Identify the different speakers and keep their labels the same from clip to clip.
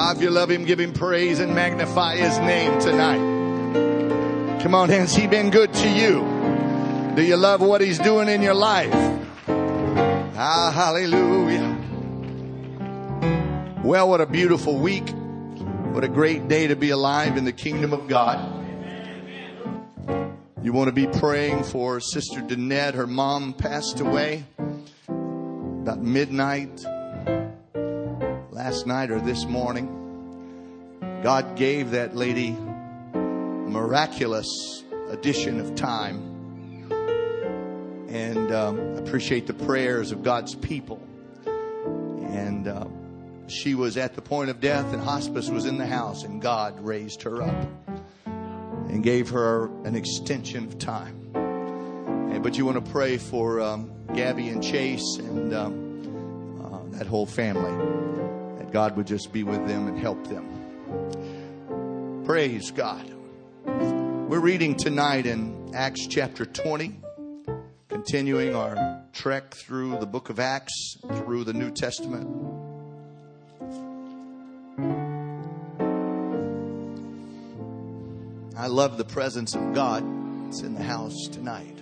Speaker 1: If you love Him, give Him praise and magnify His name tonight. Come on, has He been good to you? Do you love what He's doing in your life? Hallelujah. Well, what a beautiful week. What a great day to be alive in the kingdom of God. You want to be praying for Sister Danette. Her mom passed away about midnight last night or this morning. God gave that lady a miraculous addition of time. And I appreciate the prayers of God's people. And she was at the point of death and hospice was in the house, and God raised her up and gave her an extension of time. But you want to pray for Gabby and Chase and that whole family, that God would just be with them and help them. Praise God. We're reading tonight in Acts chapter 20, continuing our trek through the book of Acts, through the New Testament. I love the presence of God. It's in the house tonight.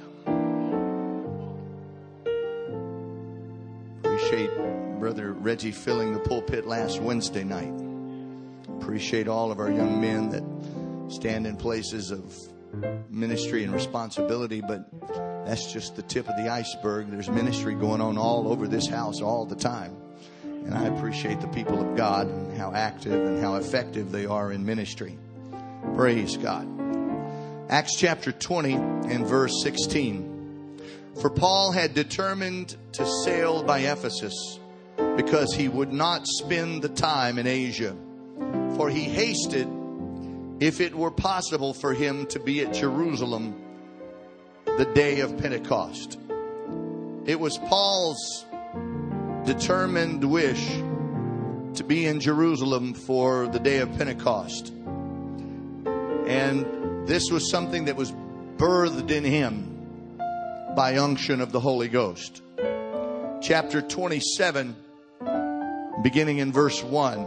Speaker 1: Appreciate Brother Reggie filling the pulpit last Wednesday night. Appreciate all of our young men that stand in places of ministry and responsibility, but that's just the tip of the iceberg. There's ministry going on all over this house all the time. And I appreciate the people of God and how active and how effective they are in ministry. Praise God. Acts chapter 20 and verse 16. For Paul had determined to sail by Ephesus because he would not spend the time in Asia. For he hasted, if it were possible for him to be at Jerusalem the day of Pentecost. It was Paul's determined wish to be in Jerusalem for the day of Pentecost. And this was something that was birthed in him by unction of the Holy Ghost. Chapter 27, beginning in verse 1.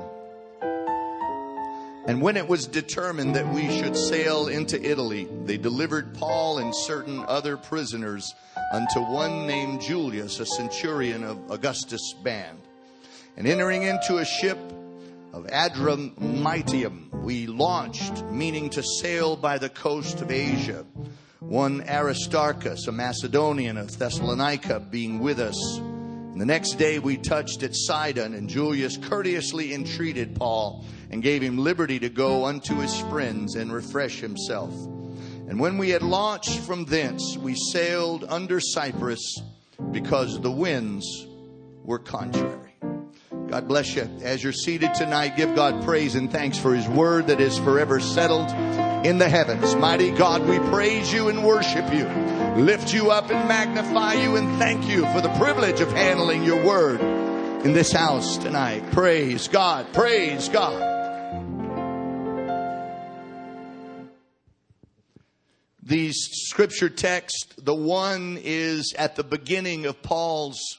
Speaker 1: And when it was determined that we should sail into Italy, they delivered Paul and certain other prisoners unto one named Julius, a centurion of Augustus' band. And entering into a ship of Adramyttium, we launched, meaning to sail by the coast of Asia. One Aristarchus, a Macedonian of Thessalonica, being with us. And the next day we touched at Sidon, and Julius courteously entreated Paul and gave him liberty to go unto his friends and refresh himself. And when we had launched from thence, we sailed under Cyprus because the winds were contrary. God bless you. As you're seated tonight, give God praise and thanks for His word that is forever settled in the heavens. Mighty God, we praise you and worship you, lift you up and magnify you, and thank you for the privilege of handling your word in this house tonight. Praise God. Praise God. These scripture texts, the one is at the beginning of Paul's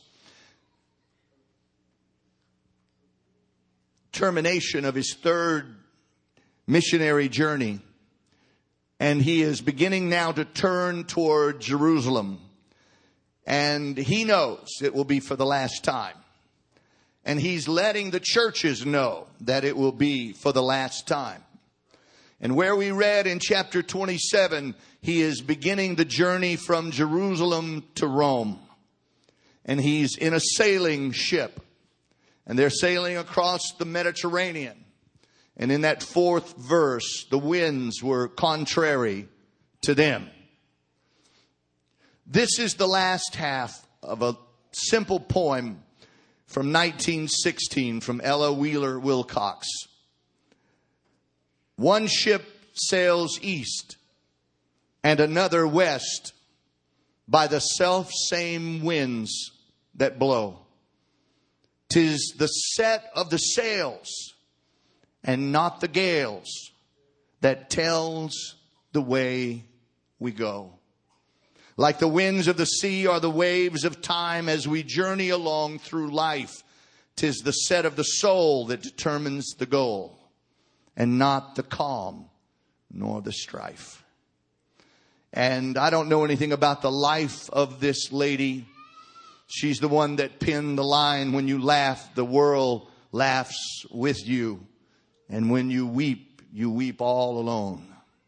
Speaker 1: termination of his third missionary journey. And he is beginning now to turn toward Jerusalem. And he knows it will be for the last time. And he's letting the churches know that it will be for the last time. And where we read in chapter 27, he is beginning the journey from Jerusalem to Rome. And he's in a sailing ship. And they're sailing across the Mediterranean. And in that fourth verse, the winds were contrary to them. This is the last half of a simple poem from 1916 from Ella Wheeler Wilcox. One ship sails east and another west by the self-same winds that blow. 'Tis the set of the sails and not the gales that tells the way we go. Like the winds of the sea are the waves of time as we journey along through life. 'Tis the set of the soul that determines the goal, and not the calm nor the strife. And I don't know anything about the life of this lady. She's the one that penned the line, when you laugh, the world laughs with you. And when you weep all alone.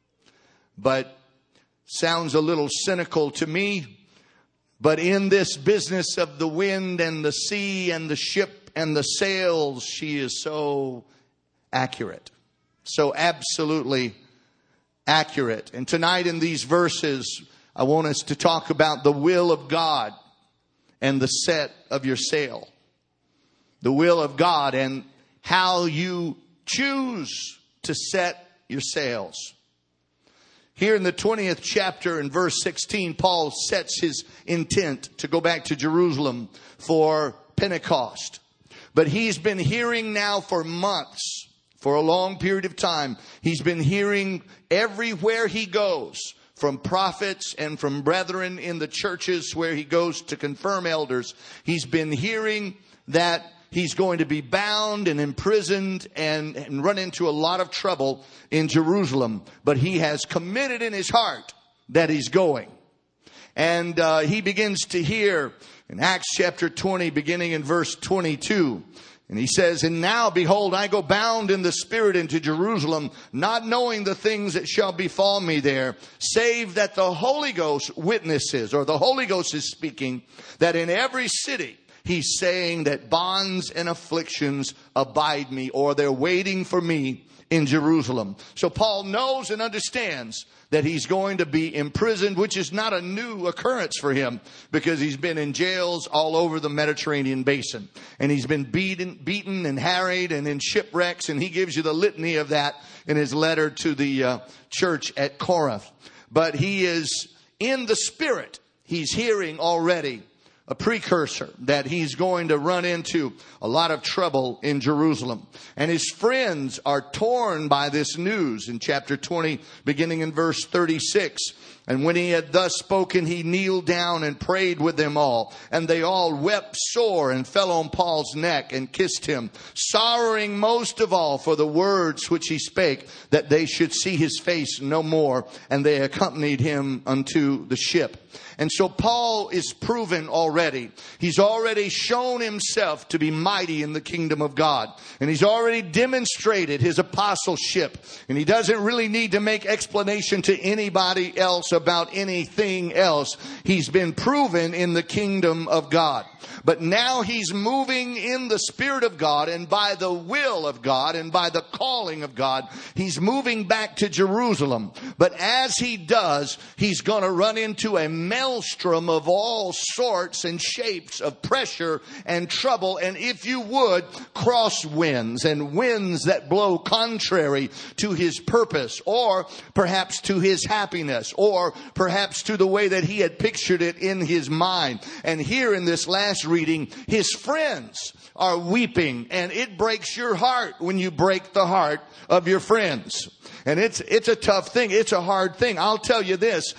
Speaker 1: But sounds a little cynical to me. But in this business of the wind and the sea and the ship and the sails, she is so accurate. So absolutely accurate. And tonight in these verses, I want us to talk about the will of God and the set of your sail. The will of God and how you choose to set your sails. Here in the 20th chapter in verse 16, Paul sets his intent to go back to Jerusalem for Pentecost. But he's been hearing now for months, for a long period of time, he's been hearing everywhere he goes, from prophets and from brethren in the churches where he goes to confirm elders. He's been hearing that he's going to be bound and imprisoned and run into a lot of trouble in Jerusalem. But he has committed in his heart that he's going. And he begins to hear in Acts chapter 20, beginning in verse 22. And he says, "And now, behold, I go bound in the Spirit into Jerusalem, not knowing the things that shall befall me there, save that the Holy Ghost witnesses," or the Holy Ghost is speaking, "that in every city," he's saying, "that bonds and afflictions abide me," or they're waiting for me in Jerusalem. So Paul knows and understands that he's going to be imprisoned, which is not a new occurrence for him, because he's been in jails all over the Mediterranean basin. And he's been beaten and harried and in shipwrecks. And he gives you the litany of that in his letter to the church at Corinth. But he is in the Spirit. He's hearing already a precursor that he's going to run into a lot of trouble in Jerusalem. And his friends are torn by this news in chapter 20, beginning in verse 36. "And when he had thus spoken, he kneeled down and prayed with them all. And they all wept sore and fell on Paul's neck and kissed him, sorrowing most of all for the words which he spake, that they should see his face no more. And they accompanied him unto the ship." And so Paul is proven already. He's already shown himself to be mighty in the kingdom of God. And he's already demonstrated his apostleship. And he doesn't really need to make explanation to anybody else about anything else. He's been proven in the kingdom of God. But now he's moving in the Spirit of God and by the will of God and by the calling of God. He's moving back to Jerusalem. But as he does, he's going to run into a maelstrom of all sorts and shapes of pressure and trouble. And if you would, crosswinds and winds that blow contrary to his purpose, or perhaps to his happiness, or perhaps to the way that he had pictured it in his mind. And here in this last reading, his friends are weeping, and it breaks your heart when you break the heart of your friends. And it's a tough thing. It's a hard thing. I'll tell you this.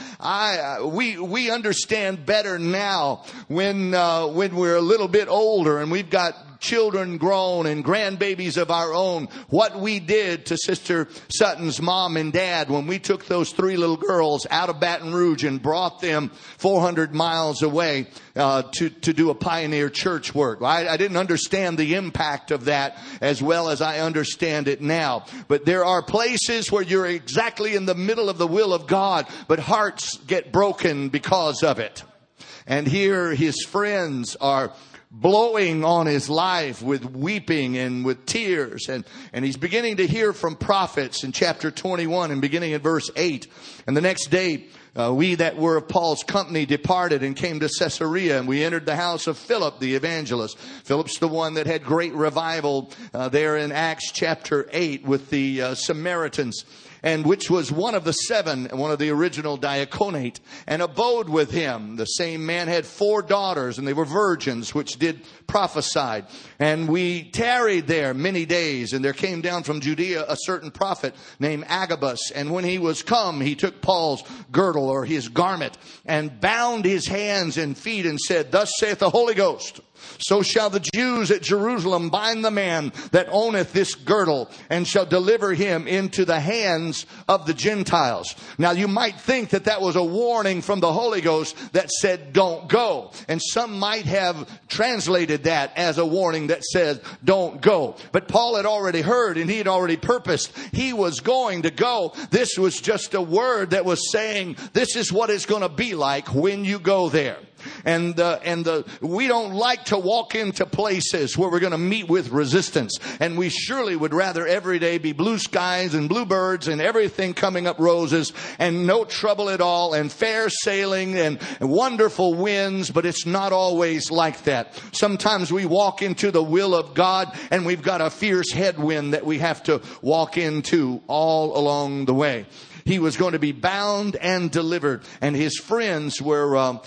Speaker 1: We understand better now when we're a little bit older and we've got children grown and grandbabies of our own, what we did to Sister Sutton's mom and dad when we took those 3 little girls out of Baton Rouge and brought them 400 miles away to do a pioneer church work. I didn't understand the impact of that as well as I understand it now. But there are places where you're exactly in the middle of the will of God, but hearts get broken because of it. And here his friends are blowing on his life with weeping and with tears. And he's beginning to hear from prophets in chapter 21 and beginning in verse 8. And the next day, we that were of Paul's company departed and came to Caesarea, and we entered the house of Philip the evangelist. Philip's the one that had great revival there in Acts chapter 8 with the Samaritans, and which was one of the 7, one of the original diaconate, and abode with him. The same man had 4 daughters, and they were virgins, which did prophesy. And we tarried there many days, and there came down from Judea a certain prophet named Agabus. And when he was come, he took Paul's girdle, or his garment, and bound his hands and feet, and said, "Thus saith the Holy Ghost, So shall the Jews at Jerusalem bind the man that owneth this girdle, and shall deliver him into the hands of the Gentiles. Now you might think that that was a warning from the Holy Ghost that said, don't go. And some might have translated that as a warning that said, don't go. But Paul had already heard, and he had already purposed. He was going to go. This was just a word that was saying, this is what it's going to be like when you go there. And we don't like to walk into places where we're going to meet with resistance. And we surely would rather every day be blue skies and bluebirds and everything coming up roses and no trouble at all and fair sailing and wonderful winds. But it's not always like that. Sometimes we walk into the will of God and we've got a fierce headwind that we have to walk into all along the way. He was going to be bound and delivered. And his friends were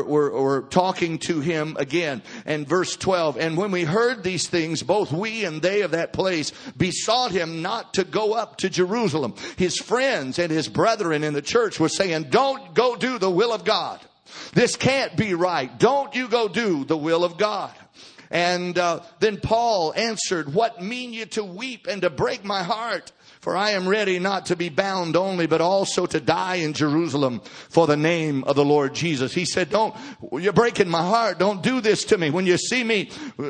Speaker 1: talking to him again. And verse 12, and when we heard these things, both we and they of that place besought him not to go up to Jerusalem. His friends and his brethren in the church were saying, don't go do the will of God. This can't be right. Don't you go do the will of God. And then Paul answered, what mean you to weep and to break my heart? For I am ready not to be bound only, but also to die in Jerusalem for the name of the Lord Jesus. He said, you're breaking my heart. Don't do this to me. When you see me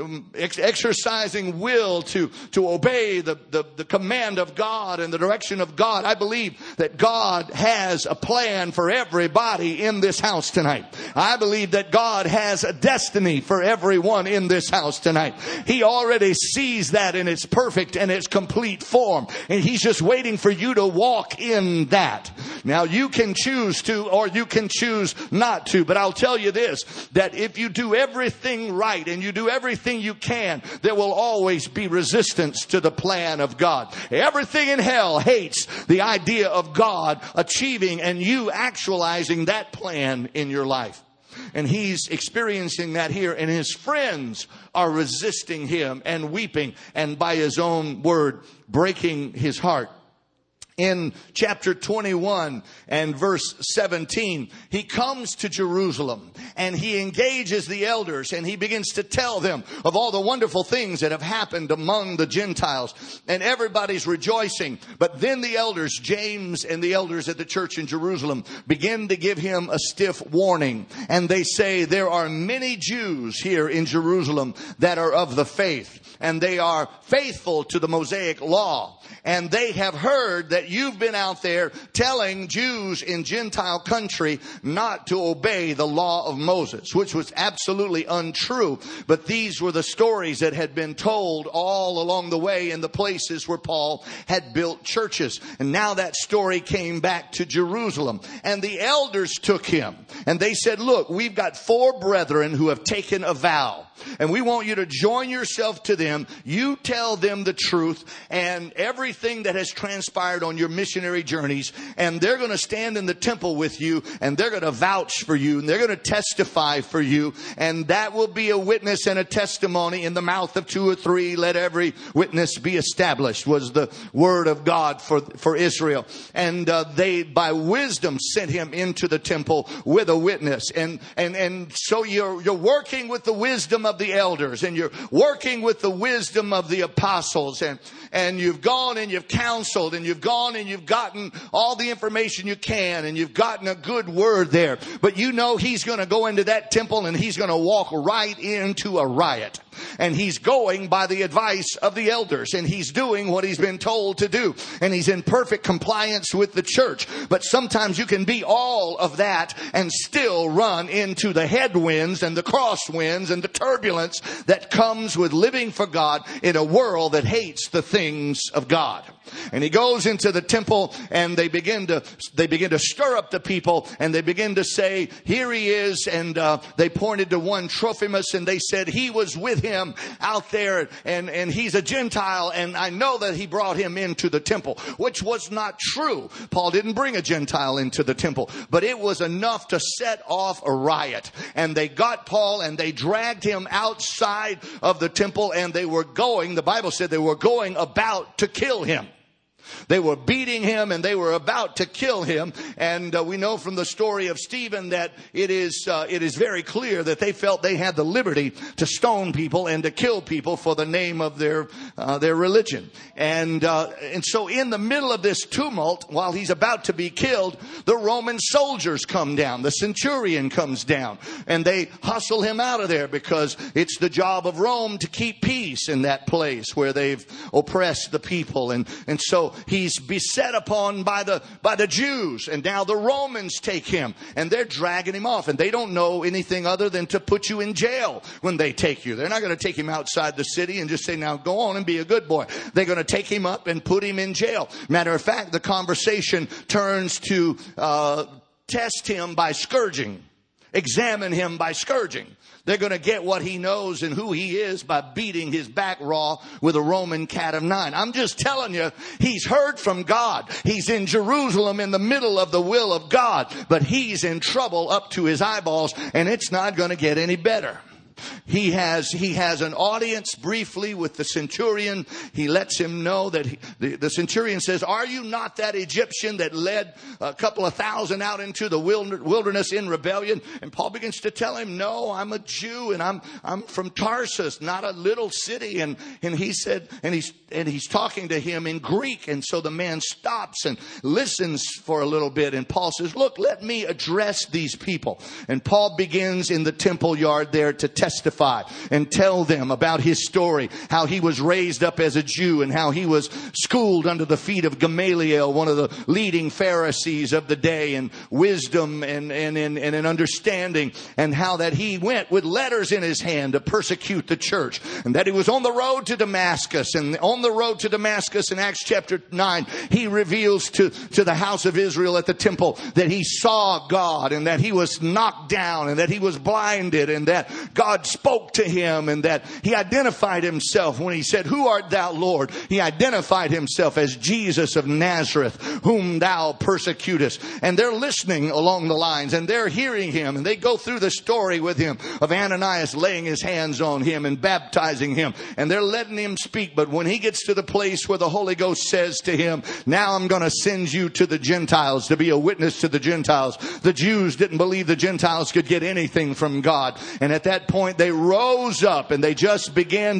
Speaker 1: exercising will to obey the command of God and the direction of God, I believe that God has a plan for everybody in this house tonight. I believe that God has a destiny for everyone in this house tonight. He already sees that in its perfect and its complete form. And He's just waiting for you to walk in that. Now you can choose to, or you can choose not to. But I'll tell you this, that if you do everything right and you do everything you can, there will always be resistance to the plan of God. Everything in hell hates the idea of God achieving and you actualizing that plan in your life. And he's experiencing that here, and his friends are resisting him and weeping, and by his own word, breaking his heart. In chapter 21 and verse 17, he comes to Jerusalem and he engages the elders and he begins to tell them of all the wonderful things that have happened among the Gentiles, and everybody's rejoicing. But then the elders, James and the elders at the church in Jerusalem, begin to give him a stiff warning. And they say, there are many Jews here in Jerusalem that are of the faith, and they are faithful to the Mosaic law. And they have heard that you've been out there telling Jews in Gentile country not to obey the law of Moses, which was absolutely untrue. But these were the stories that had been told all along the way in the places where Paul had built churches. And now that story came back to Jerusalem. And the elders took him and they said, look, we've got 4 brethren who have taken a vow. And we want you to join yourself to them. You tell them the truth and everything that has transpired on your missionary journeys. And they're going to stand in the temple with you. And they're going to vouch for you. And they're going to testify for you. And that will be a witness and a testimony. In the mouth of 2 or 3, let every witness be established, was the word of God for Israel. And they, by wisdom, sent him into the temple with a witness. And so you're working with the wisdom of the elders, and you're working with the wisdom of the apostles, and you've gone and you've counseled, and you've gone and you've gotten all the information you can, and you've gotten a good word there. But you know he's going to go into that temple and he's going to walk right into a riot. And he's going by the advice of the elders, and he's doing what he's been told to do, and he's in perfect compliance with the church. But sometimes you can be all of that and still run into the headwinds and the crosswinds and the turbulence that comes with living for God in a world that hates the things of God. And he goes into the temple, and they begin to stir up the people, and they begin to say, here he is. And they pointed to one Trophimus, and they said he was with him out there, and he's a Gentile, and I know that he brought him into the temple, which was not true. Paul didn't bring a Gentile into the temple, but it was enough to set off a riot. And they got Paul and they dragged him outside of the temple, and they were going, the Bible said they were going about to kill him. They were beating him and they were about to kill him. And we know from the story of Stephen that it is very clear that they felt they had the liberty to stone people and to kill people for the name of their religion. And so in the middle of this tumult, while he's about to be killed, the Roman soldiers come down. The centurion comes down and they hustle him out of there, because it's the job of Rome to keep peace in that place where they've oppressed the people. And so he's beset upon by the Jews, and now the Romans take him and they're dragging him off, and they don't know anything other than to put you in jail when they take you. They're not going to take him outside the city and just say, now go on and be a good boy. They're going to take him up and put him in jail. Matter of fact, the conversation turns to test him by scourging, examine him by scourging. They're going to get what he knows and who he is by beating his back raw with a Roman cat of nine. I'm just telling you, he's heard from God. He's in Jerusalem in the middle of the will of God, but he's in trouble up to his eyeballs, and it's not going to get any better. He has an audience briefly with the centurion. He lets him know that the centurion says, are you not that Egyptian that led a couple of thousand out into the wilderness in rebellion? And Paul begins to tell him, no, I'm a Jew and I'm from Tarsus, not a little city. And he said, and he's talking to him in Greek. And so the man stops and listens for a little bit. And Paul says, look, let me address these people. And Paul begins in the temple yard there to testify and tell them about his story, how he was raised up as a Jew and how he was schooled under the feet of Gamaliel, one of the leading Pharisees of the day, and wisdom and an understanding, and how that he went with letters in his hand to persecute the church, and that he was on the road to Damascus. And on the road to Damascus in Acts chapter 9, he reveals to the house of Israel at the temple that he saw God, and that he was knocked down, and that he was blinded, and that God spoke to him, and that he identified himself when he said, who art thou, Lord? He identified himself as Jesus of Nazareth, whom thou persecutest. And they're listening along the lines, and they're hearing him, and they go through the story with him of Ananias laying his hands on him and baptizing him, and they're letting him speak. But when he gets to the place where the Holy Ghost says to him, now I'm going to send you to the Gentiles to be a witness to the Gentiles. The Jews didn't believe the Gentiles could get anything from God. And at that point, they rose up and they just began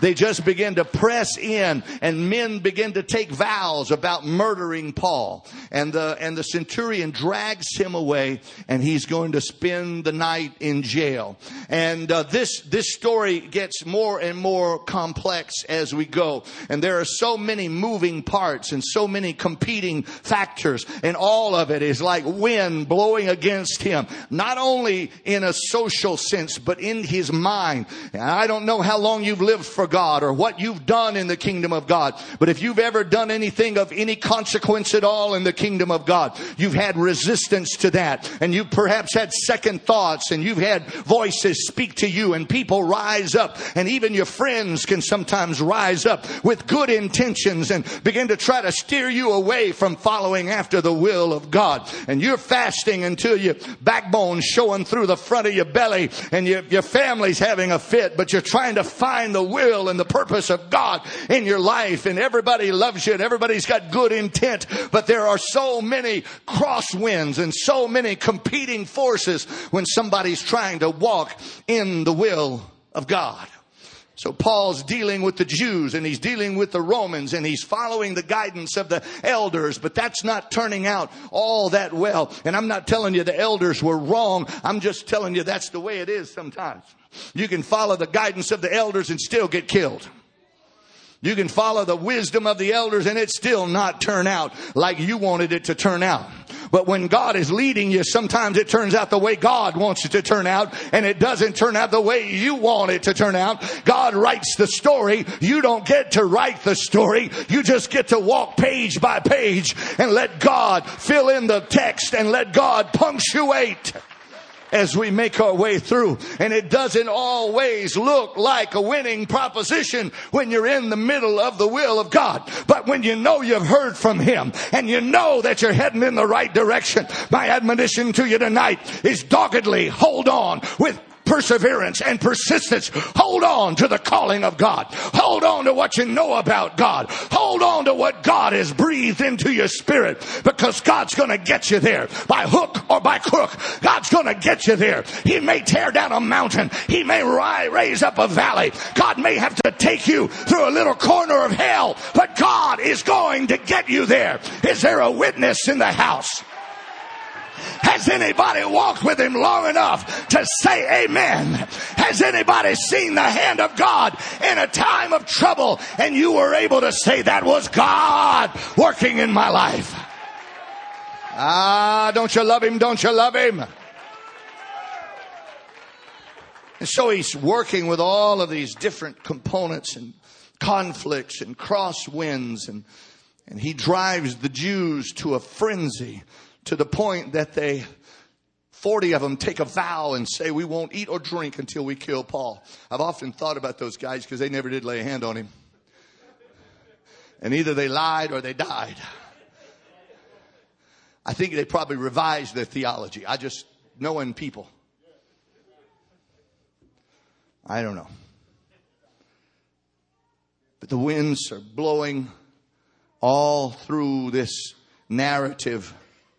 Speaker 1: to press in, and men began to take vows about murdering Paul. And the centurion drags him away, and he's going to spend the night in jail. And this story gets more and more complex as we go. And there are so many moving parts and so many competing factors, and all of it is like wind blowing against him, not only in a social sense, but in his mind. And I don't know how long you've lived for God or what you've done in the kingdom of God, but if you've ever done anything of any consequence at all in the kingdom of God, you've had resistance to that, and you've perhaps had second thoughts, and you've had voices speak to you, and people rise up, and even your friends can sometimes rise up with good intentions and begin to try to steer you away from following after the will of God. And you're fasting until your backbone's showing through the front of your belly, and your family's having a fit, but you're trying to find the will and the purpose of God in your life, and everybody loves you and everybody's got good intent, but there are so many crosswinds and so many competing forces when somebody's trying to walk in the will of God. So Paul's dealing with the Jews, and he's dealing with the Romans, and he's following the guidance of the elders, but that's not turning out all that well. And I'm not telling you the elders were wrong. I'm just telling you that's the way it is sometimes. You can follow the guidance of the elders and still get killed. You can follow the wisdom of the elders and it still not turn out like you wanted it to turn out. But when God is leading you, sometimes it turns out the way God wants it to turn out, and it doesn't turn out the way you want it to turn out. God writes the story. You don't get to write the story. You just get to walk page by page and let God fill in the text and let God punctuate as we make our way through. And it doesn't always look like a winning proposition when you're in the middle of the will of God. But when you know you've heard from Him and you know that you're heading in the right direction, my admonition to you tonight is doggedly hold on with perseverance and persistence. Hold on to the calling of God. Hold on to what you know about God. Hold on to what God has breathed into your spirit, because God's going to get you there by hook or by crook. God's going to get you there. He may tear down a mountain. He may raise up a valley. God may have to take you through a little corner of hell, but God is going to get you there. Is there a witness in the house? Has anybody walked with him long enough to say amen? Has anybody seen the hand of God in a time of trouble and you were able to say, that was God working in my life? Don't you love him? Don't you love him? And so he's working with all of these different components and conflicts and crosswinds, and he drives the Jews to a frenzy, to the point that 40 of them take a vow and say, we won't eat or drink until we kill Paul. I've often thought about those guys because they never did lay a hand on him. And either they lied or they died. I think they probably revised their theology. I just knowing people. I don't know. But the winds are blowing all through this narrative.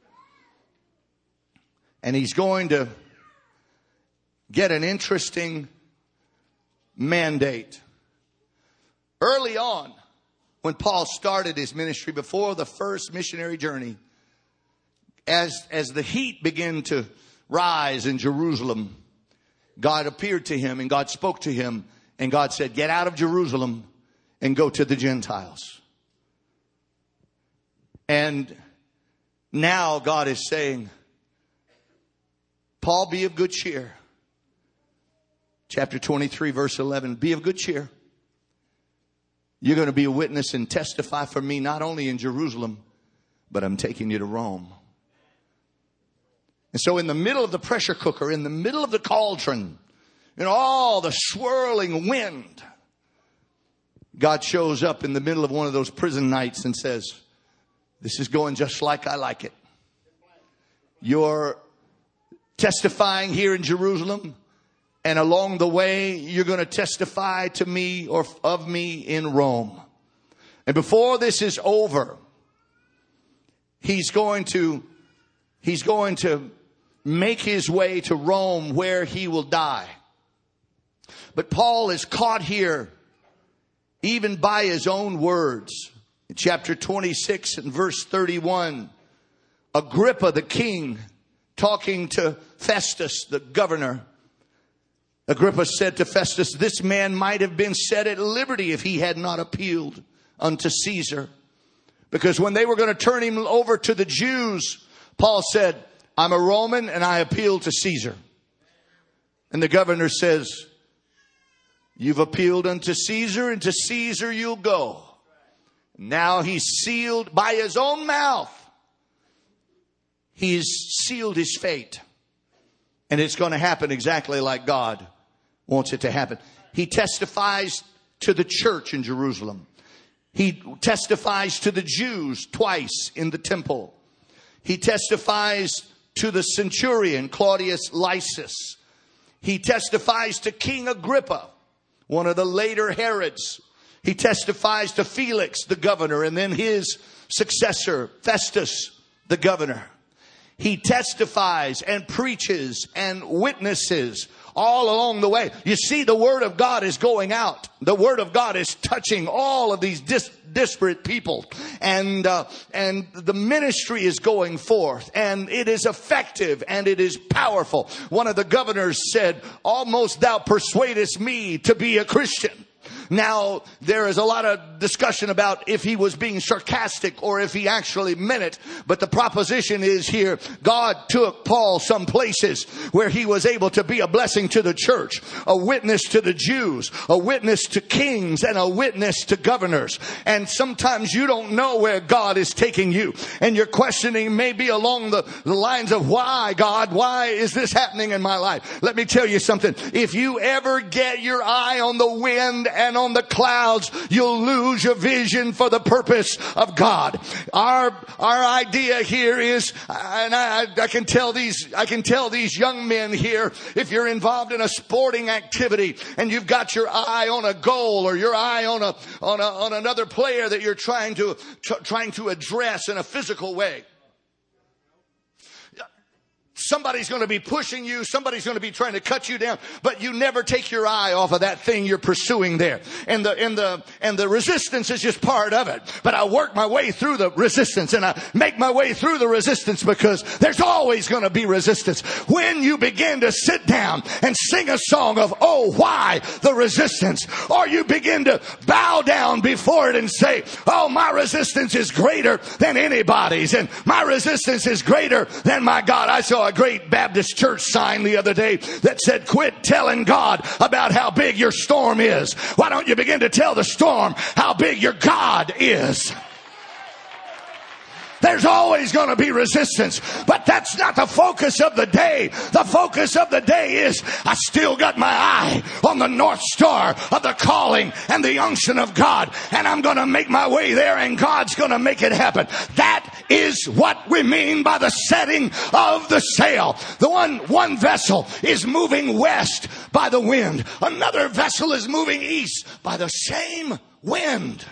Speaker 1: And he's going to get an interesting mandate. Early on, when Paul started his ministry, before the first missionary journey, as the heat began to rise in Jerusalem, God appeared to him and God spoke to him, and God said, get out of Jerusalem and go to the Gentiles. And now God is saying, Paul, be of good cheer. Chapter 23, verse 11. Be of good cheer. You're going to be a witness and testify for me, not only in Jerusalem, but I'm taking you to Rome. And so in the middle of the pressure cooker, in the middle of the cauldron, in all the swirling wind, God shows up in the middle of one of those prison nights and says, this is going just like I like it. You're testifying here in Jerusalem, and along the way you're going to testify to me or of me in Rome. And before this is over, he's going to make his way to Rome, where he will die. But Paul is caught here even by his own words. In chapter 26 and verse 31, Agrippa the king, talking to Festus, the governor. Agrippa said to Festus, this man might have been set at liberty if he had not appealed unto Caesar. Because when they were going to turn him over to the Jews, Paul said, I'm a Roman and I appeal to Caesar. And the governor says, you've appealed unto Caesar, and to Caesar you'll go. Now he's sealed by his own mouth. He's sealed his fate. And it's going to happen exactly like God wants it to happen. He testifies to the church in Jerusalem. He testifies to the Jews twice in the temple. He testifies to the centurion, Claudius Lysis. He testifies to King Agrippa, one of the later Herods. He testifies to Felix, the governor, and then his successor, Festus, the governor. He testifies and preaches and witnesses all along the way. You see, the word of God is going out. The word of God is touching all of these disparate people. And the ministry is going forth. And it is effective and it is powerful. One of the governors said, almost thou persuadest me to be a Christian. Now, there is a lot of discussion about if he was being sarcastic or if he actually meant it. But the proposition is here, God took Paul some places where he was able to be a blessing to the church, a witness to the Jews, a witness to kings, and a witness to governors. And sometimes you don't know where God is taking you. And your questioning may be along the lines of, why, God? Why is this happening in my life? Let me tell you something. If you ever get your eye on the wind and flying on the clouds, you'll lose your vision for the purpose of God. Our idea here is, and I can tell these young men here, if you're involved in a sporting activity and you've got your eye on a goal or your eye on another player that you're trying to address in a physical way, somebody's going to be pushing you. Somebody's going to be trying to cut you down, but you never take your eye off of that thing you're pursuing there. And the resistance is just part of it. But I work my way through the resistance, and I make my way through the resistance, because there's always going to be resistance. When you begin to sit down and sing a song of, oh, why the resistance? Or you begin to bow down before it and say, oh, my resistance is greater than anybody's, and my resistance is greater than my God. I saw a great Baptist church sign the other day that said, quit telling God about how big your storm is. Why don't you begin to tell the storm how big your God is? There's always going to be resistance, but that's not the focus of the day. The focus of the day is, I still got my eye on the North Star of the calling and the unction of God, and I'm going to make my way there, and God's going to make it happen. That is what we mean by the setting of the sail. The one vessel is moving west by the wind. Another vessel is moving east by the same wind.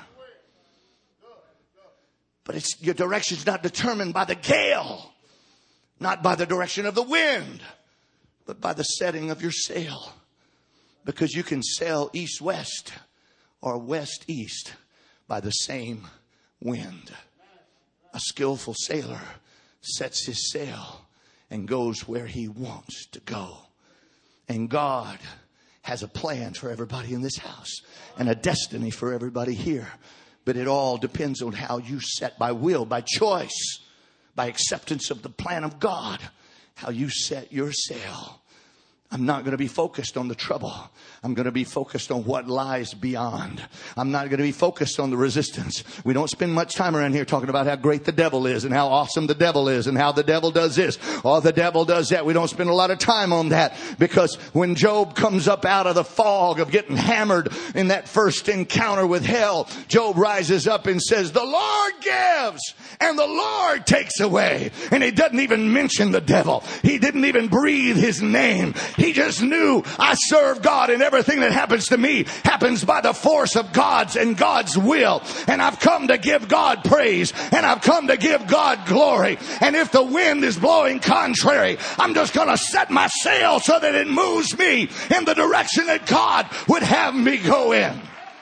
Speaker 1: But your direction's not determined by the gale, not by the direction of the wind, but by the setting of your sail. Because you can sail east-west or west-east by the same wind. A skillful sailor sets his sail and goes where he wants to go. And God has a plan for everybody in this house and a destiny for everybody here. But it all depends on how you set, by will, by choice, by acceptance of the plan of God, how you set your sail. I'm not going to be focused on the trouble. I'm going to be focused on what lies beyond. I'm not going to be focused on the resistance. We don't spend much time around here talking about how great the devil is and how awesome the devil is and how the devil does this or the devil does that. We don't spend a lot of time on that, because when Job comes up out of the fog of getting hammered in that first encounter with hell, Job rises up and says, the Lord gives and the Lord takes away. And he doesn't even mention the devil. He didn't even breathe his name. He just knew, I serve God, and everything that happens to me happens by the force of God's and God's will. And I've come to give God praise, and I've come to give God glory. And if the wind is blowing contrary, I'm just going to set my sail so that it moves me in the direction that God would have me go in.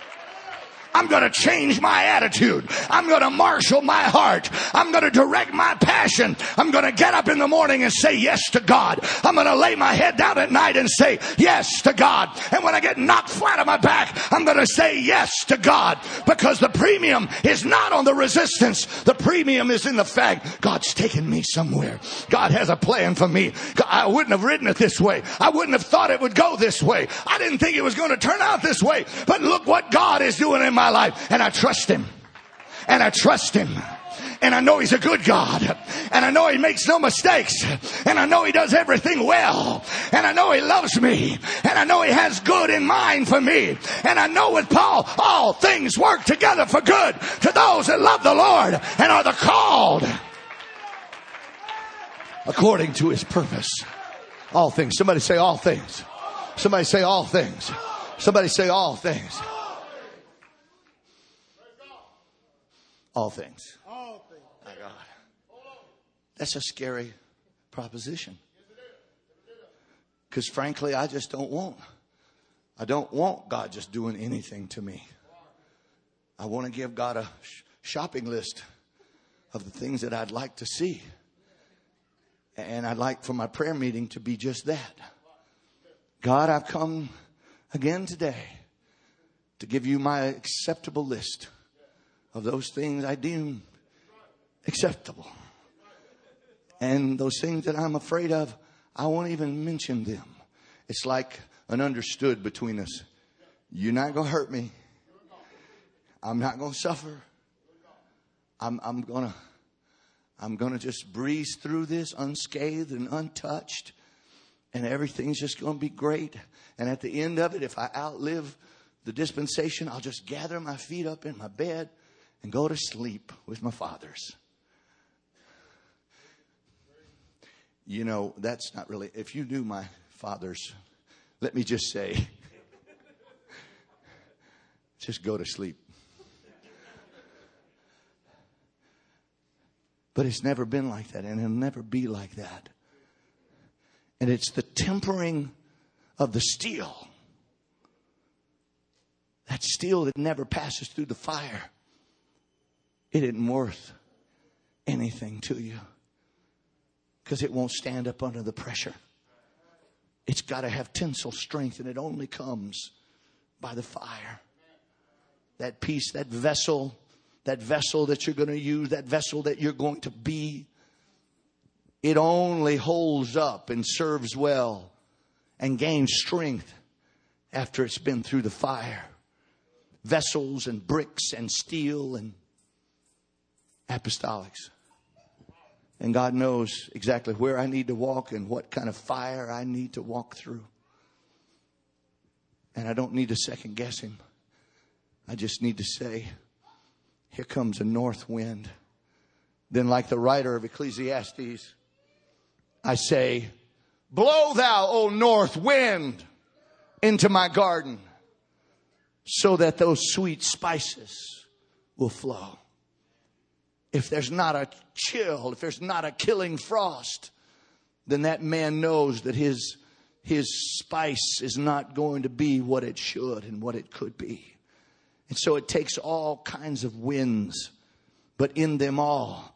Speaker 1: I'm going to change my attitude. I'm going to marshal my heart. I'm going to direct my passion. I'm going to get up in the morning and say yes to God. I'm going to lay my head down at night and say yes to God. And when I get knocked flat on my back, I'm going to say yes to God. Because the premium is not on the resistance. The premium is in the fact, God's taken me somewhere. God has a plan for me. I wouldn't have written it this way. I wouldn't have thought it would go this way. I didn't think it was going to turn out this way. But look what God is doing in my life, and I trust him, and I trust him, and I know he's a good God, and I know he makes no mistakes, and I know he does everything well, and I know he loves me, and I know he has good in mind for me, and I know with Paul, all things work together for good to those that love the Lord and are the called according to his purpose. All things. Somebody say all things. Somebody say all things. Somebody say all things. All things. My God. That's a scary proposition. Because frankly, I don't want God just doing anything to me. I want to give God a shopping list of the things that I'd like to see. And I'd like for my prayer meeting to be just that. God, I've come again today to give you my acceptable list of those things I deem acceptable. And those things that I'm afraid of, I won't even mention them. It's like an understood between us. You're not going to hurt me. I'm not going to suffer. I'm going to just breeze through this unscathed and untouched. And everything's just going to be great. And at the end of it, if I outlive the dispensation, I'll just gather my feet up in my bed and go to sleep with my fathers. You know, that's not really, if you knew my fathers, let me just say, just go to sleep. But it's never been like that, and it'll never be like that. And it's the tempering of the steel. That steel that never passes through the fire. It isn't worth anything to you. Because it won't stand up under the pressure. It's got to have tensile strength, and it only comes by the fire. That piece, that vessel that you're going to use, that vessel that you're going to be, it only holds up and serves well and gains strength after it's been through the fire. Vessels and bricks and steel and apostolics. And God knows exactly where I need to walk and what kind of fire I need to walk through. And I don't need to second guess Him. I just need to say, here comes a north wind. Then like the writer of Ecclesiastes, I say, blow thou, O north wind, into my garden, so that those sweet spices will flow. If there's not a chill, if there's not a killing frost, then that man knows that his spice is not going to be what it should and what it could be. And so it takes all kinds of winds, but in them all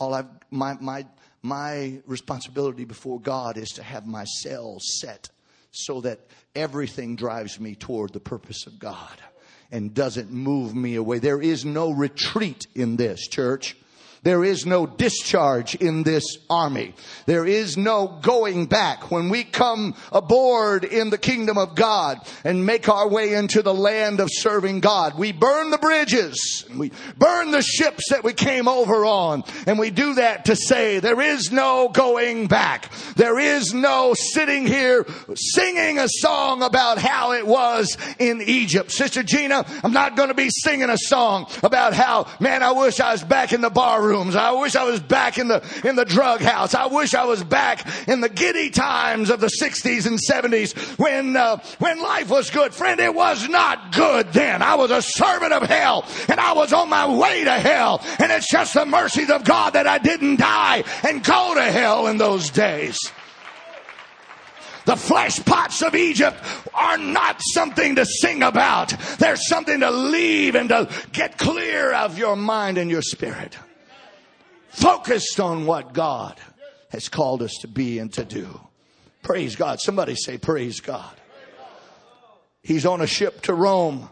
Speaker 1: my responsibility before God is to have my sails set so that everything drives me toward the purpose of God and doesn't move me away. There is no retreat in this, church. There is no discharge in this army. There is no going back. When we come aboard in the kingdom of God and make our way into the land of serving God, we burn the bridges. We burn the ships that we came over on. And we do that to say there is no going back. There is no sitting here singing a song about how it was in Egypt. Sister Gina, I'm not going to be singing a song about how, man, I wish I was back in the bar room. I wish I was back in the drug house. I wish I was back in the giddy times of the 60s and 70s when life was good. Friend, it was not good then. I was a servant of hell and I was on my way to hell. And it's just the mercies of God that I didn't die and go to hell in those days. The flesh pots of Egypt are not something to sing about. They're something to leave and to get clear of your mind and your spirit. Focused on what God has called us to be and to do. Praise God. Somebody say praise God. He's on a ship to Rome.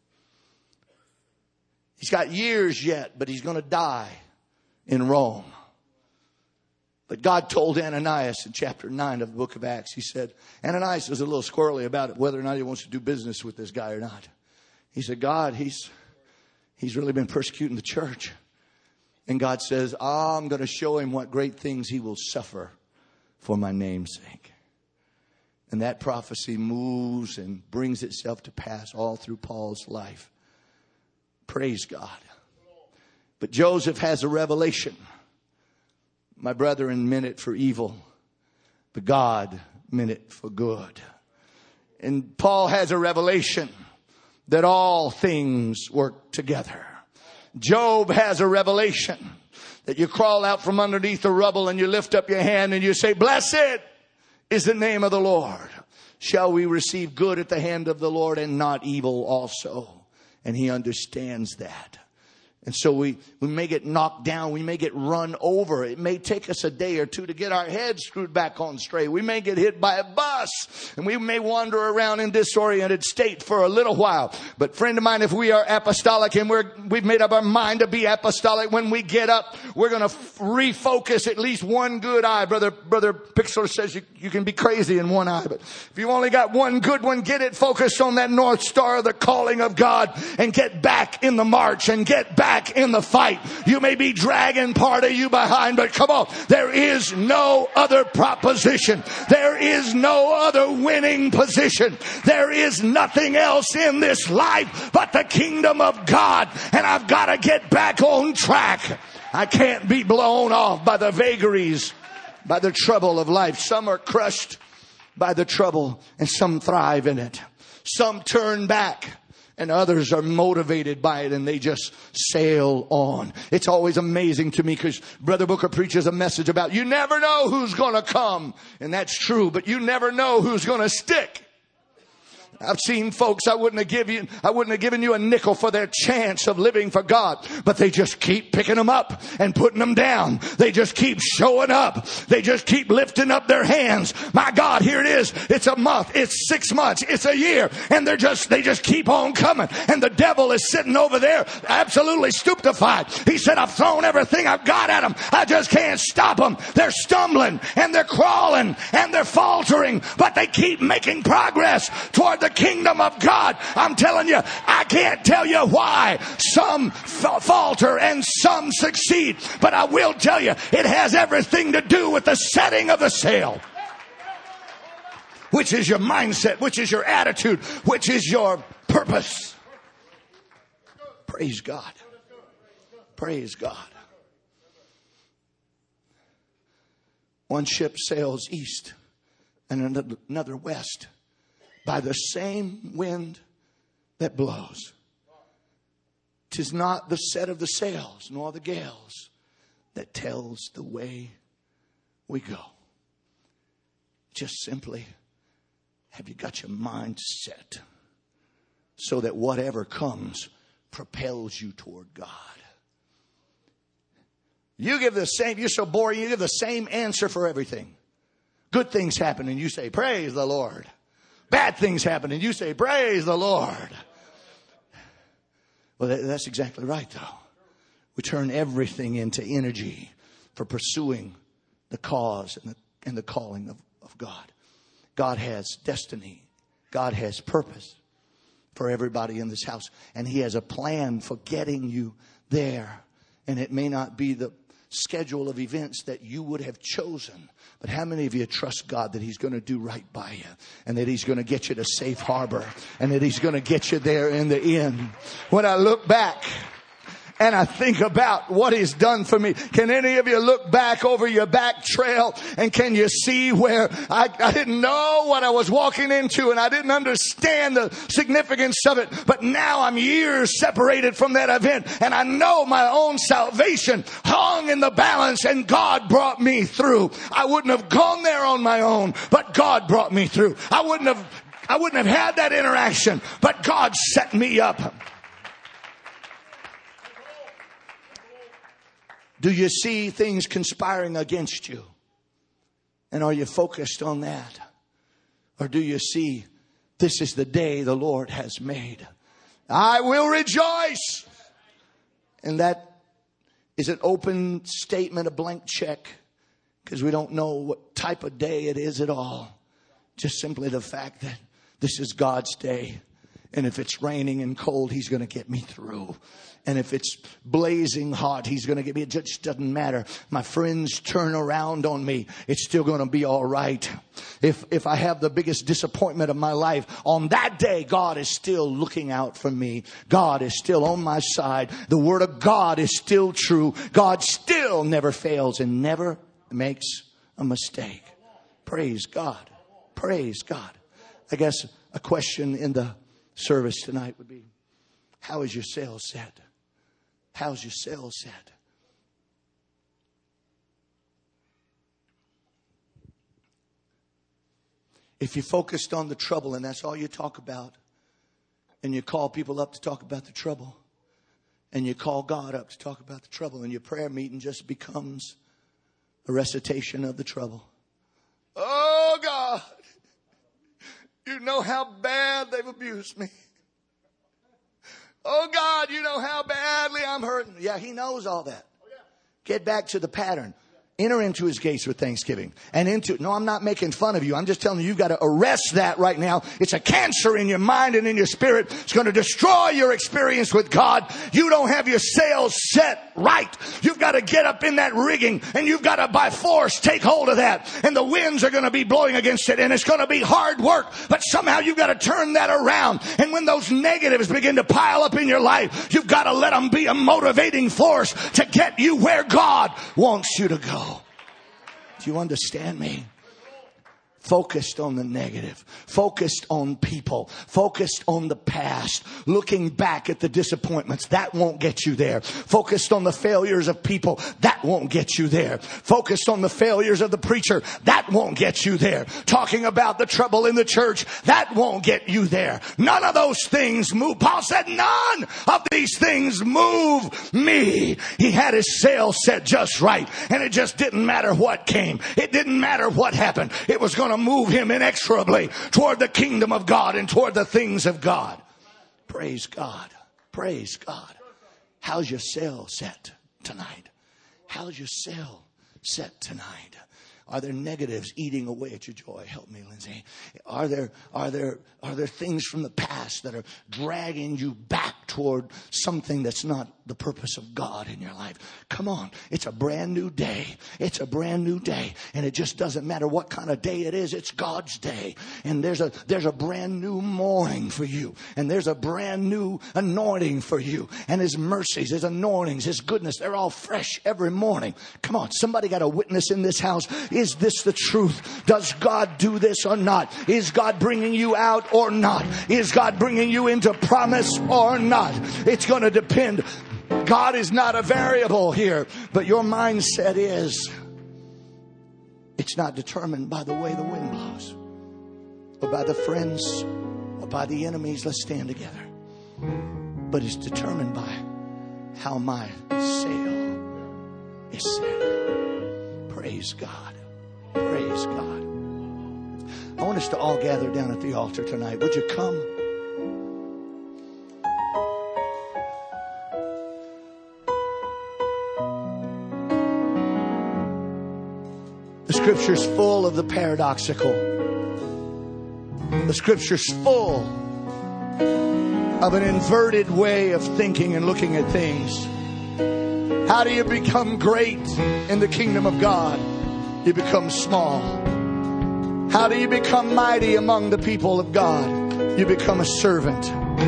Speaker 1: He's got years yet, but he's going to die in Rome. But God told Ananias in chapter 9 of the book of Acts, he said, Ananias was a little squirrely about it, whether or not he wants to do business with this guy or not. He said, God, he's really been persecuting the church. And God says, I'm going to show him what great things he will suffer for my name's sake. And that prophecy moves and brings itself to pass all through Paul's life. Praise God. But Joseph has a revelation. My brethren meant it for evil, but God meant it for good. And Paul has a revelation that all things work together. Job has a revelation that you crawl out from underneath the rubble and you lift up your hand and you say, blessed is the name of the Lord. Shall we receive good at the hand of the Lord and not evil also? And he understands that. And so we may get knocked down. We may get run over. It may take us a day or two to get our heads screwed back on straight. We may get hit by a bus. And we may wander around in disoriented state for a little while. But friend of mine, if we are apostolic and we've made up our mind to be apostolic, when we get up, we're going to refocus at least one good eye. Brother Pixler says you can be crazy in one eye. But if you've only got one good one, get it focused on that North Star of the calling of God and get back in the march and get back back in the fight. You may be dragging part of you behind, but come on, there is no other proposition. There is no other winning position. There is nothing else in this life but the kingdom of God. And I've got to get back on track. I can't be blown off by the vagaries, by the trouble of life. Some are crushed by the trouble and some thrive in it. Some turn back and others are motivated by it and they just sail on. It's always amazing to me because Brother Booker preaches a message about you never know who's going to come. And that's true, but you never know who's going to stick. I've seen folks I wouldn't have given you a nickel for their chance of living for God. But they just keep picking them up and putting them down. They just keep showing up. They just keep lifting up their hands. My God, here it is. It's a month. It's 6 months. It's a year. And they just keep on coming. And the devil is sitting over there absolutely stupefied. He said, I've thrown everything I've got at them. I just can't stop them. They're stumbling and they're crawling and they're faltering. But they keep making progress toward the kingdom of God. I'm telling you, I can't tell you why some falter and some succeed, but I will tell you it has everything to do with the setting of the sail. Which is your mindset, which is your attitude, which is your purpose. Praise God. Praise God. One ship sails east and another west by the same wind that blows. 'Tis not the set of the sails nor the gales that tells the way we go. Just simply, have you got your mind set so that whatever comes propels you toward God? You give the same, you're so boring, you give the same answer for everything. Good things happen and you say, praise the Lord. Bad things happen and you say, praise the Lord. Well, that's exactly right, though. We turn everything into energy for pursuing the cause and the calling of God. God has destiny. God has purpose for everybody in this house. And He has a plan for getting you there. And it may not be the schedule of events that you would have chosen. But how many of you trust God that He's going to do right by you and that He's going to get you to safe harbor and that He's going to get you there in the end? When I look back and I think about what He's done for me, can any of you look back over your back trail and can you see where I didn't know what I was walking into and I didn't understand the significance of it, but now I'm years separated from that event and I know my own salvation hung in the balance and God brought me through. I wouldn't have gone there on my own, but God brought me through. I wouldn't have had that interaction, but God set me up. Do you see things conspiring against you? And are you focused on that? Or do you see, this is the day the Lord has made. I will rejoice. And that is an open statement, a blank check. Because we don't know what type of day it is at all. Just simply the fact that this is God's day. And if it's raining and cold, He's going to get me through. And if it's blazing hot, He's going to get me. It just doesn't matter. My friends turn around on me. It's still going to be all right. If I have the biggest disappointment of my life, on that day, God is still looking out for me. God is still on my side. The Word of God is still true. God still never fails and never makes a mistake. Praise God. Praise God. I guess a question in the service tonight would be, how is your sail set? How's your sail set? If you focused on the trouble and that's all you talk about, and you call people up to talk about the trouble, and you call God up to talk about the trouble, and your prayer meeting just becomes a recitation of the trouble. Oh God, you know how bad they've abused me. Oh God, you know how badly I'm hurting. Yeah, He knows all that. Get back to the pattern. Enter into his gates with thanksgiving. No, I'm not making fun of you. I'm just telling you, you've got to arrest that right now. It's a cancer in your mind and in your spirit. It's going to destroy your experience with God. You don't have your sails set right. You've got to get up in that rigging, and you've got to by force take hold of that. And the winds are going to be blowing against it, and it's going to be hard work. But somehow you've got to turn that around. And when those negatives begin to pile up in your life, you've got to let them be a motivating force to get you where God wants you to go. Do you understand me? Focused on the negative, focused on people, focused on the past, looking back at the disappointments. That won't get you there. Focused on the failures of people. That won't get you there. Focused on the failures of the preacher. That won't get you there. Talking about the trouble in the church. That won't get you there. None of those things move. Paul said, none of these things move me. He had his sail set just right, and it just didn't matter what came. It didn't matter what happened. It was going to move him inexorably toward the kingdom of God and toward the things of God. Praise God. Praise God. How's your sail set tonight? How's your sail set tonight? Are there negatives eating away at your joy? Help me, Lindsay. Are there things from the past that are dragging you back toward something that's not the purpose of God in your life? Come on. It's a brand new day. It's a brand new day. And it just doesn't matter what kind of day it is. It's God's day. And there's a brand new morning for you. And there's a brand new anointing for you. And his mercies, his anointings, his goodness, they're all fresh every morning. Come on. Somebody got a witness in this house. Is this the truth? Does God do this or not? Is God bringing you out or not? Is God bringing you into promise or not? It's going to depend. God is not a variable here, but your mindset is. It's not determined by the way the wind blows, or by the friends, or by the enemies. Let's stand together. But it's determined by how my sail is set. Praise God. Praise God. I want us to all gather down at the altar tonight. Would you come? The Scripture's full of the paradoxical. The Scripture's full of an inverted way of thinking and looking at things. How do you become great in the kingdom of God? You become small. How do you become mighty among the people of God? You become a servant.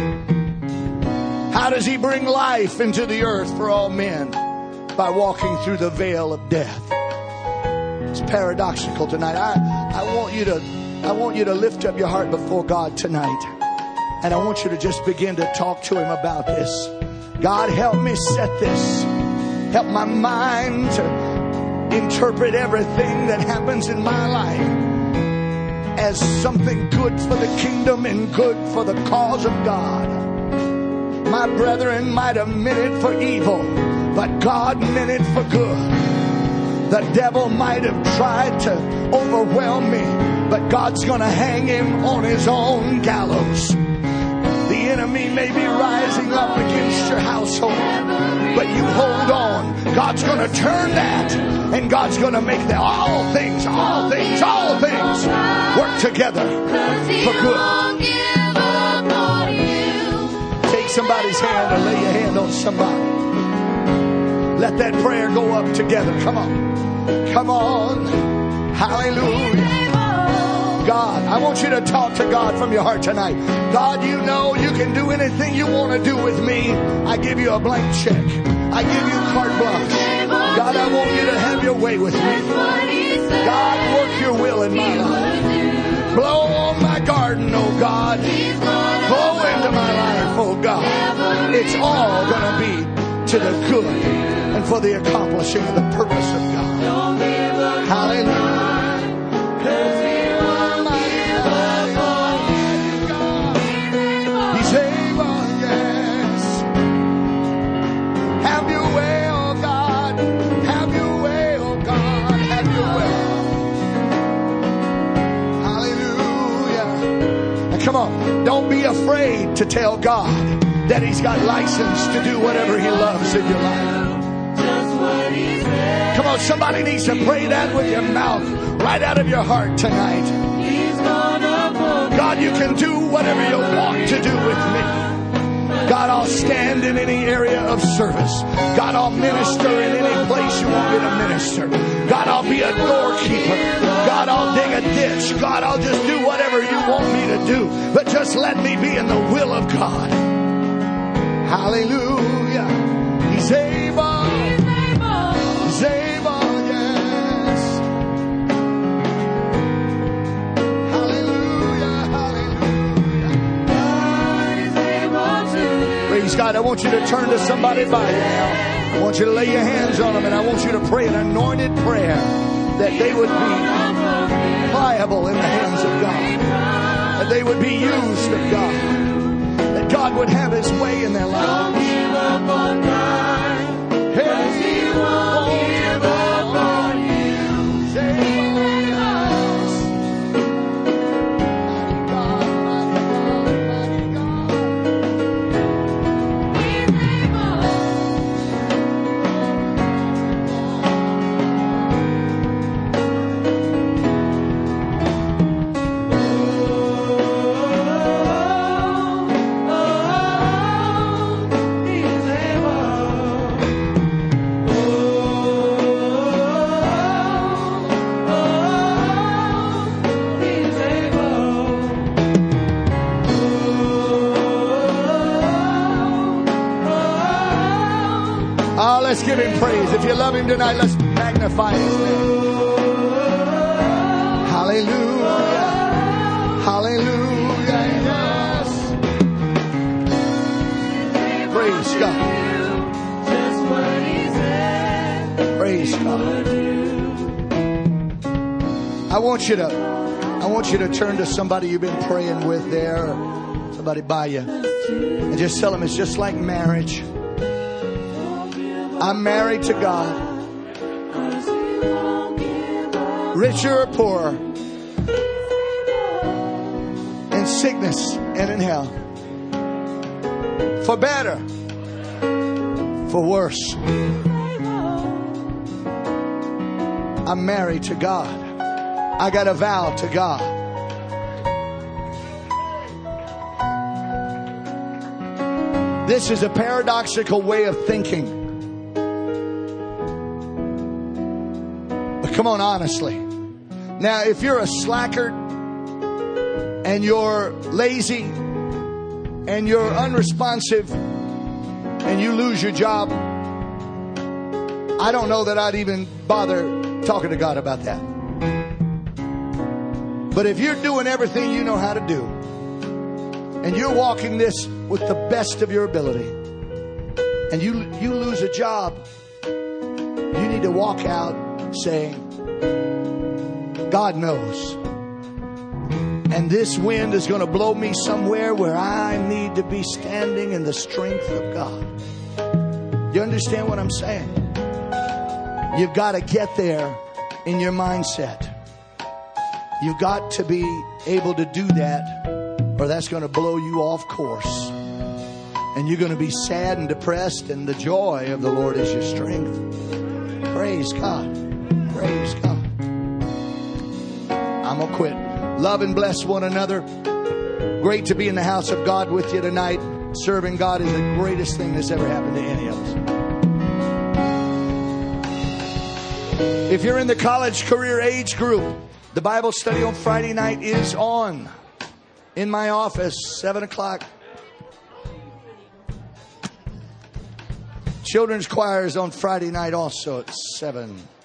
Speaker 1: How does he bring life into the earth for all men? By walking through the veil of death. It's paradoxical tonight. I want you to lift up your heart before God tonight. And I want you to just begin to talk to him about this. God, help me set this. Help my mind to interpret everything that happens in my life as something good for the kingdom and good for the cause of God. My brethren might have meant it for evil, but God meant it for good. The devil might have tried to overwhelm me, but God's going to hang him on his own gallows. The enemy may be rising up against your household, but you hold on. God's going to turn that, and God's going to make that all things work together for good. Take somebody's hand or lay your hand on somebody. Let that prayer go up together. Come on. Come on. Hallelujah. God, I want you to talk to God from your heart tonight. God, you know you can do anything you want to do with me. I give you a blank check. I give you carte blanche. God, I want you to have your way with me. God, work your will in my life. Blow on my garden, oh God. Blow into my life, oh God. It's all going to be to the good and for the accomplishing of the purpose of God. Hallelujah. Come on, don't be afraid to tell God that he's got license to do whatever he loves in your life. Come on, somebody needs to pray that with your mouth, right out of your heart tonight. God, you can do whatever you want to do with me. God, I'll stand in any area of service. God, I'll minister in any place you want me to minister. God, I'll be a doorkeeper. God, I'll dig a ditch. God, I'll just do whatever you want me to do. But just let me be in the will of God. Hallelujah. He's able. He's able, yes. Hallelujah, hallelujah. Praise God. I want you to turn to somebody by you now. I want you to lay your hands on them, and I want you to pray an anointed prayer that they would be pliable in the hands of God, that they would be used of God, that God would have His way in their lives. Let's give Him praise. If you love Him tonight, let's magnify His name. Hallelujah. Hallelujah. Yes. Praise God. Praise God. I want you to turn to somebody you've been praying with there, somebody by you, and just tell them it's just like marriage. I'm married to God. Rich or poor, in sickness and in health, for better, for worse. I'm married to God. I got a vow to God. This is a paradoxical way of thinking. Come on, honestly. Now, if you're a slacker and you're lazy and you're unresponsive and you lose your job, I don't know that I'd even bother talking to God about that. But if you're doing everything you know how to do and you're walking this with the best of your ability and you lose a job, you need to walk out saying, God knows. And this wind is going to blow me somewhere where I need to be standing in the strength of God. You understand what I'm saying? You've got to get there in your mindset. You've got to be able to do that, or that's going to blow you off course. And you're going to be sad and depressed, and the joy of the Lord is your strength. Praise God. Praise God. I'm going to quit. Love and bless one another. Great to be in the house of God with you tonight. Serving God is the greatest thing that's ever happened to any of us. If you're in the college career age group, the Bible study on Friday night is on in my office, 7 o'clock. Children's choir is on Friday night also at 7.